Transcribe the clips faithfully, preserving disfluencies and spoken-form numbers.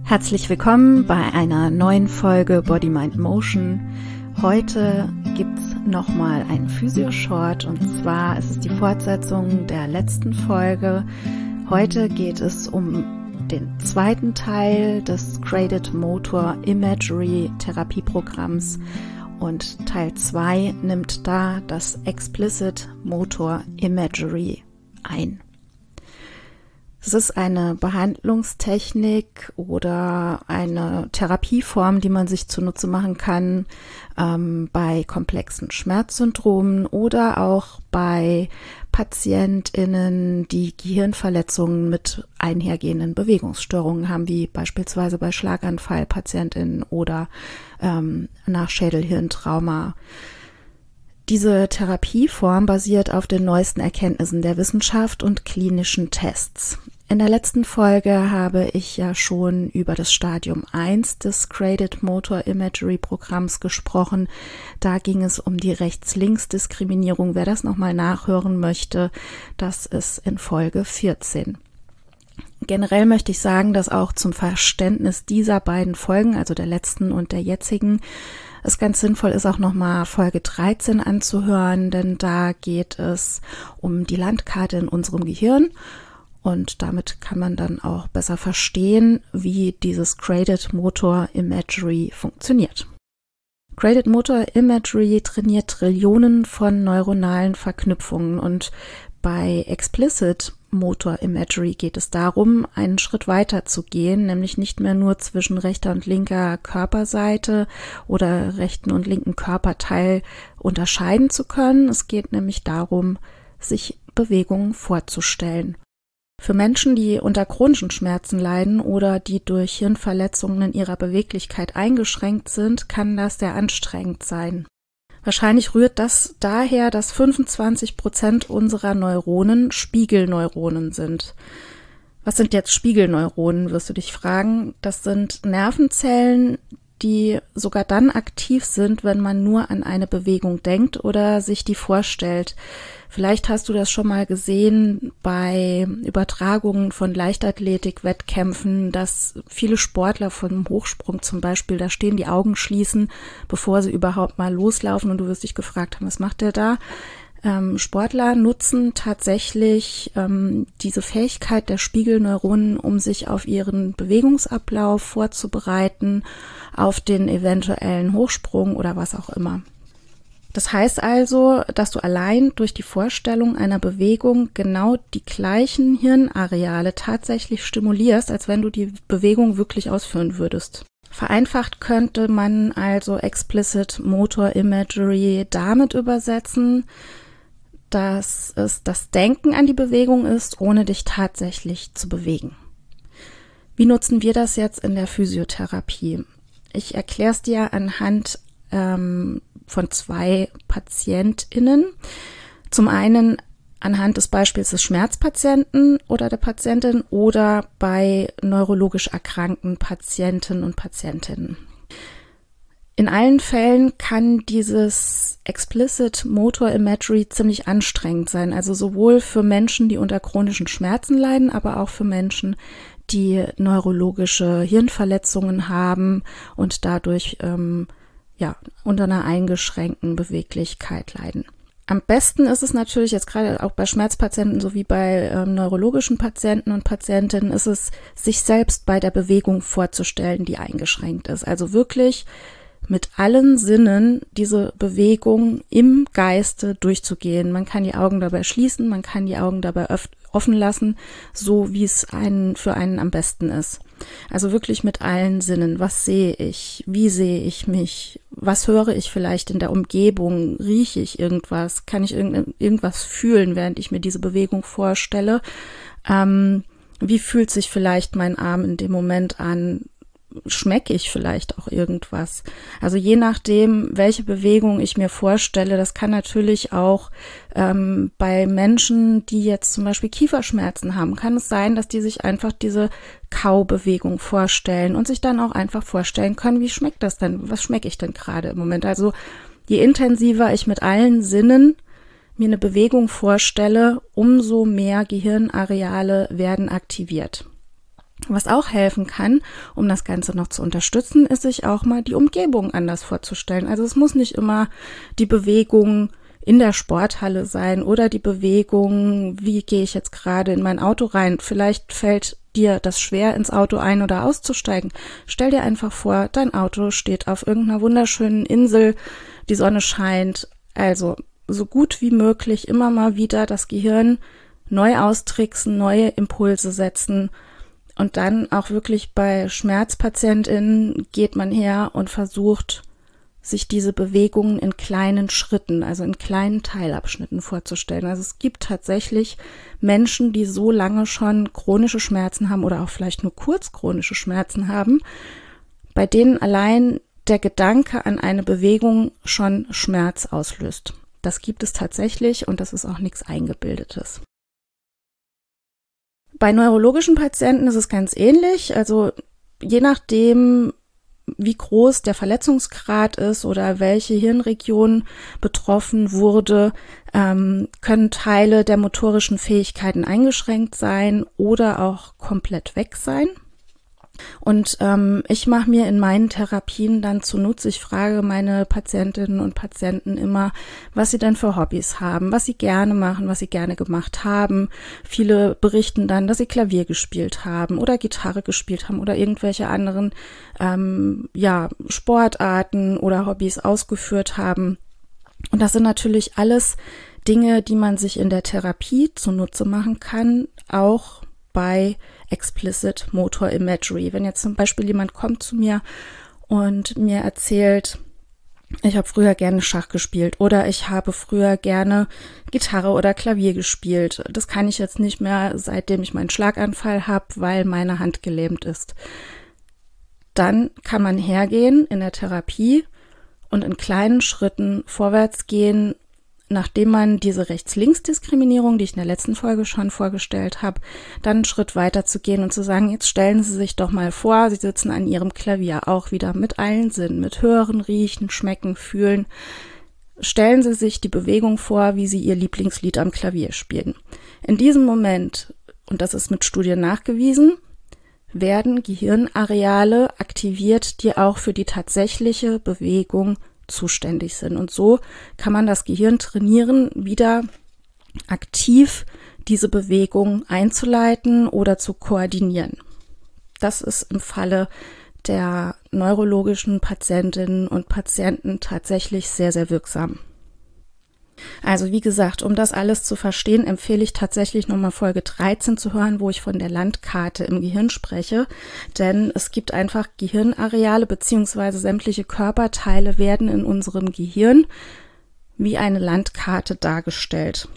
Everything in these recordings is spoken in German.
Herzlich willkommen bei einer neuen Folge Body, Mind, Motion. Heute gibt's nochmal einen Physio-Short und zwar ist es die Fortsetzung der letzten Folge. Heute geht es um den zweiten Teil des Graded Motor Imagery Therapieprogramms und Teil zwei nimmt da das Explicit Motor Imagery ein. Es ist eine Behandlungstechnik oder eine Therapieform, die man sich zunutze machen kann ähm, bei komplexen Schmerzsyndromen oder auch bei PatientInnen, die Gehirnverletzungen mit einhergehenden Bewegungsstörungen haben, wie beispielsweise bei Schlaganfallpatientinnen oder ähm, nach Schädelhirntrauma. Diese Therapieform basiert auf den neuesten Erkenntnissen der Wissenschaft und klinischen Tests. In der letzten Folge habe ich ja schon über das Stadium eins des Graded Motor Imagery Programms gesprochen. Da ging es um die Rechts-Links-Diskriminierung. Wer das nochmal nachhören möchte, das ist in Folge vierzehn. Generell möchte ich sagen, dass auch zum Verständnis dieser beiden Folgen, also der letzten und der jetzigen, es ganz sinnvoll ist, auch nochmal Folge dreizehn anzuhören, denn da geht es um die Landkarte in unserem Gehirn. Und damit kann man dann auch besser verstehen, wie dieses Graded Motor Imagery funktioniert. Graded Motor Imagery trainiert Trillionen von neuronalen Verknüpfungen und bei Explicit Motor Imagery geht es darum, einen Schritt weiter zu gehen, nämlich nicht mehr nur zwischen rechter und linker Körperseite oder rechten und linken Körperteil unterscheiden zu können. Es geht nämlich darum, sich Bewegungen vorzustellen. Für Menschen, die unter chronischen Schmerzen leiden oder die durch Hirnverletzungen in ihrer Beweglichkeit eingeschränkt sind, kann das sehr anstrengend sein. Wahrscheinlich rührt das daher, dass fünfundzwanzig Prozent unserer Neuronen Spiegelneuronen sind. Was sind jetzt Spiegelneuronen, wirst du dich fragen? Das sind Nervenzellen, die sogar dann aktiv sind, wenn man nur an eine Bewegung denkt oder sich die vorstellt. Vielleicht hast du das schon mal gesehen bei Übertragungen von Leichtathletik-Wettkämpfen, dass viele Sportler vom Hochsprung zum Beispiel, da stehen, die Augen schließen, bevor sie überhaupt mal loslaufen und du wirst dich gefragt haben, was macht der da? Ähm, Sportler nutzen tatsächlich ähm, diese Fähigkeit der Spiegelneuronen, um sich auf ihren Bewegungsablauf vorzubereiten, auf den eventuellen Hochsprung oder was auch immer. Das heißt also, dass du allein durch die Vorstellung einer Bewegung genau die gleichen Hirnareale tatsächlich stimulierst, als wenn du die Bewegung wirklich ausführen würdest. Vereinfacht könnte man also Explicit Motor Imagery damit übersetzen, dass es das Denken an die Bewegung ist, ohne dich tatsächlich zu bewegen. Wie nutzen wir das jetzt in der Physiotherapie? Ich erkläre es dir anhand ähm, von zwei PatientInnen. Zum einen anhand des Beispiels des Schmerzpatienten oder der Patientin oder bei neurologisch erkrankten Patienten und Patientinnen. In allen Fällen kann dieses Explicit Motor Imagery ziemlich anstrengend sein, also sowohl für Menschen, die unter chronischen Schmerzen leiden, aber auch für Menschen, die neurologische Hirnverletzungen haben und dadurch ähm, ja unter einer eingeschränkten Beweglichkeit leiden. Am besten ist es natürlich jetzt gerade auch bei Schmerzpatienten sowie bei ähm, neurologischen Patienten und Patientinnen ist es, sich selbst bei der Bewegung vorzustellen, die eingeschränkt ist. Also wirklich mit allen Sinnen diese Bewegung im Geiste durchzugehen. Man kann die Augen dabei schließen, man kann die Augen dabei öff- offen lassen, so wie es einen, für einen am besten ist. Also wirklich mit allen Sinnen. Was sehe ich? Wie sehe ich mich? Was höre ich vielleicht in der Umgebung? Rieche ich irgendwas? Kann ich irgend, irgendwas fühlen, während ich mir diese Bewegung vorstelle? Ähm, wie fühlt sich vielleicht mein Arm in dem Moment an? Schmecke ich vielleicht auch irgendwas? Also je nachdem, welche Bewegung ich mir vorstelle, das kann natürlich auch ähm, bei Menschen, die jetzt zum Beispiel Kieferschmerzen haben, kann es sein, dass die sich einfach diese Kaubewegung vorstellen und sich dann auch einfach vorstellen können, wie schmeckt das denn? Was schmecke ich denn gerade im Moment? Also je intensiver ich mit allen Sinnen mir eine Bewegung vorstelle, umso mehr Gehirnareale werden aktiviert. Was auch helfen kann, um das Ganze noch zu unterstützen, ist sich auch mal die Umgebung anders vorzustellen. Also es muss nicht immer die Bewegung in der Sporthalle sein oder die Bewegung, wie gehe ich jetzt gerade in mein Auto rein. Vielleicht fällt dir das schwer, ins Auto ein- oder auszusteigen. Stell dir einfach vor, dein Auto steht auf irgendeiner wunderschönen Insel, die Sonne scheint. Also so gut wie möglich immer mal wieder das Gehirn neu austricksen, neue Impulse setzen. Und dann auch wirklich bei SchmerzpatientInnen geht man her und versucht, sich diese Bewegungen in kleinen Schritten, also in kleinen Teilabschnitten vorzustellen. Also es gibt tatsächlich Menschen, die so lange schon chronische Schmerzen haben oder auch vielleicht nur kurz chronische Schmerzen haben, bei denen allein der Gedanke an eine Bewegung schon Schmerz auslöst. Das gibt es tatsächlich und das ist auch nichts Eingebildetes. Bei neurologischen Patienten ist es ganz ähnlich. Also je nachdem, wie groß der Verletzungsgrad ist oder welche Hirnregion betroffen wurde, ähm, können Teile der motorischen Fähigkeiten eingeschränkt sein oder auch komplett weg sein. Und ähm, ich mache mir in meinen Therapien dann zunutze, ich frage meine Patientinnen und Patienten immer, was sie denn für Hobbys haben, was sie gerne machen, was sie gerne gemacht haben. Viele berichten dann, dass sie Klavier gespielt haben oder Gitarre gespielt haben oder irgendwelche anderen ähm, ja, Sportarten oder Hobbys ausgeführt haben. Und das sind natürlich alles Dinge, die man sich in der Therapie zunutze machen kann, auch bei Explicit Motor Imagery. Wenn jetzt zum Beispiel jemand kommt zu mir und mir erzählt, ich habe früher gerne Schach gespielt oder ich habe früher gerne Gitarre oder Klavier gespielt. Das kann ich jetzt nicht mehr, seitdem ich meinen Schlaganfall habe, weil meine Hand gelähmt ist. Dann kann man hergehen in der Therapie und in kleinen Schritten vorwärts gehen, nachdem man diese Rechts-Links-Diskriminierung, die ich in der letzten Folge schon vorgestellt habe, dann einen Schritt weiter zu gehen und zu sagen, jetzt stellen Sie sich doch mal vor, Sie sitzen an Ihrem Klavier, auch wieder mit allen Sinnen, mit Hören, Riechen, Schmecken, Fühlen. Stellen Sie sich die Bewegung vor, wie Sie Ihr Lieblingslied am Klavier spielen. In diesem Moment, und das ist mit Studien nachgewiesen, werden Gehirnareale aktiviert, die auch für die tatsächliche Bewegung zuständig sind. Und so kann man das Gehirn trainieren, wieder aktiv diese Bewegung einzuleiten oder zu koordinieren. Das ist im Falle der neurologischen Patientinnen und Patienten tatsächlich sehr, sehr wirksam. Also wie gesagt, um das alles zu verstehen, empfehle ich tatsächlich nochmal Folge dreizehn zu hören, wo ich von der Landkarte im Gehirn spreche. Denn es gibt einfach Gehirnareale beziehungsweise sämtliche Körperteile werden in unserem Gehirn wie eine Landkarte dargestellt.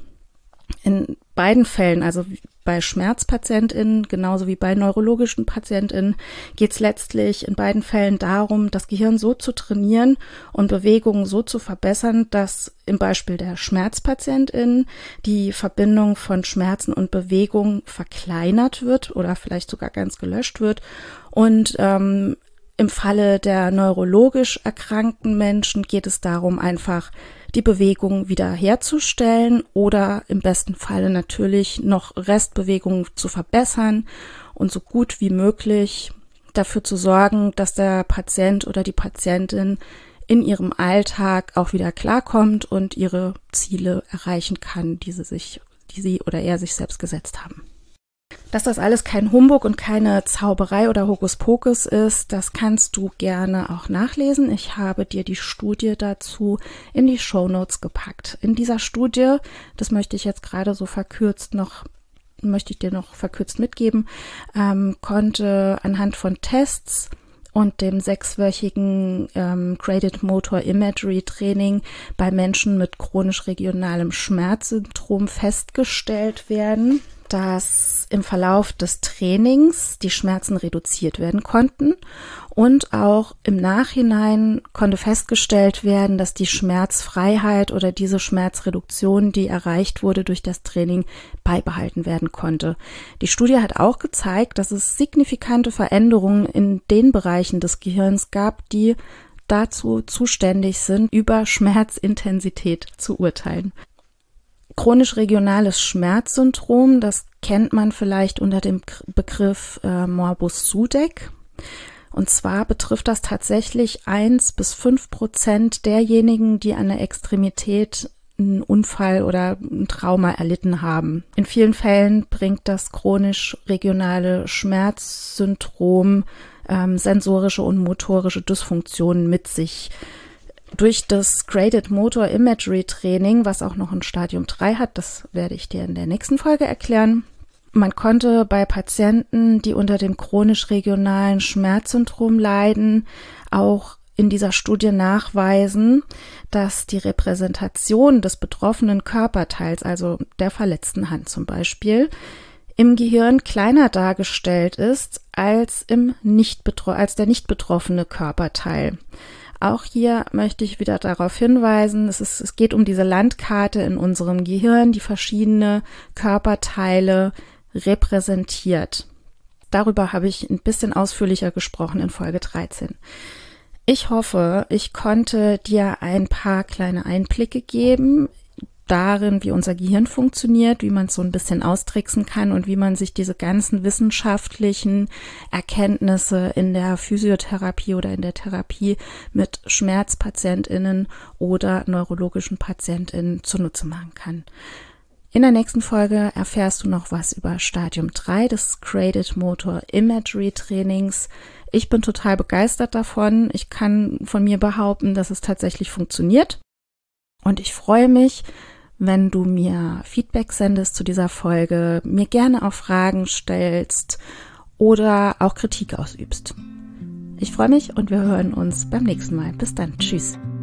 In beiden Fällen, also bei SchmerzpatientInnen genauso wie bei neurologischen PatientInnen, geht es letztlich in beiden Fällen darum, das Gehirn so zu trainieren und Bewegungen so zu verbessern, dass im Beispiel der SchmerzpatientInnen die Verbindung von Schmerzen und Bewegung verkleinert wird oder vielleicht sogar ganz gelöscht wird. Und ähm, im Falle der neurologisch erkrankten Menschen geht es darum, einfach die Bewegung wieder herzustellen oder im besten Falle natürlich noch Restbewegungen zu verbessern und so gut wie möglich dafür zu sorgen, dass der Patient oder die Patientin in ihrem Alltag auch wieder klarkommt und ihre Ziele erreichen kann, die sie sich, die sie oder er sich selbst gesetzt haben. Dass das alles kein Humbug und keine Zauberei oder Hokuspokus ist, das kannst du gerne auch nachlesen. Ich habe dir die Studie dazu in die Shownotes gepackt. In dieser Studie, das möchte ich jetzt gerade so verkürzt noch, möchte ich dir noch verkürzt mitgeben, ähm, konnte anhand von Tests und dem sechswöchigen ähm, Graded Motor Imagery Training bei Menschen mit chronisch regionalem Schmerzsyndrom festgestellt werden, dass im Verlauf des Trainings die Schmerzen reduziert werden konnten und auch im Nachhinein konnte festgestellt werden, dass die Schmerzfreiheit oder diese Schmerzreduktion, die erreicht wurde durch das Training, beibehalten werden konnte. Die Studie hat auch gezeigt, dass es signifikante Veränderungen in den Bereichen des Gehirns gab, die dazu zuständig sind, über Schmerzintensität zu urteilen. Chronisch regionales Schmerzsyndrom, das kennt man vielleicht unter dem Begriff äh, Morbus Sudeck. Und zwar betrifft das tatsächlich eins bis fünf Prozent derjenigen, die an der Extremität einen Unfall oder ein Trauma erlitten haben. In vielen Fällen bringt das chronisch regionale Schmerzsyndrom ähm, sensorische und motorische Dysfunktionen mit sich. Durch das Graded Motor Imagery Training, was auch noch ein Stadium drei hat, das werde ich dir in der nächsten Folge erklären. Man konnte bei Patienten, die unter dem chronisch regionalen Schmerzsyndrom leiden, auch in dieser Studie nachweisen, dass die Repräsentation des betroffenen Körperteils, also der verletzten Hand zum Beispiel, im Gehirn kleiner dargestellt ist als, im nicht betro- als der nicht betroffene Körperteil. Auch hier möchte ich wieder darauf hinweisen, es, ist, es geht um diese Landkarte in unserem Gehirn, die verschiedene Körperteile repräsentiert. Darüber habe ich ein bisschen ausführlicher gesprochen in Folge dreizehn. Ich hoffe, ich konnte dir ein paar kleine Einblicke geben darin, wie unser Gehirn funktioniert, wie man es so ein bisschen austricksen kann und wie man sich diese ganzen wissenschaftlichen Erkenntnisse in der Physiotherapie oder in der Therapie mit SchmerzpatientInnen oder neurologischen PatientInnen zunutze machen kann. In der nächsten Folge erfährst du noch was über Stadium drei des Graded Motor Imagery Trainings. Ich bin total begeistert davon. Ich kann von mir behaupten, dass es tatsächlich funktioniert. Und ich freue mich, wenn du mir Feedback sendest zu dieser Folge, mir gerne auch Fragen stellst oder auch Kritik ausübst. Ich freue mich und wir hören uns beim nächsten Mal. Bis dann. Tschüss.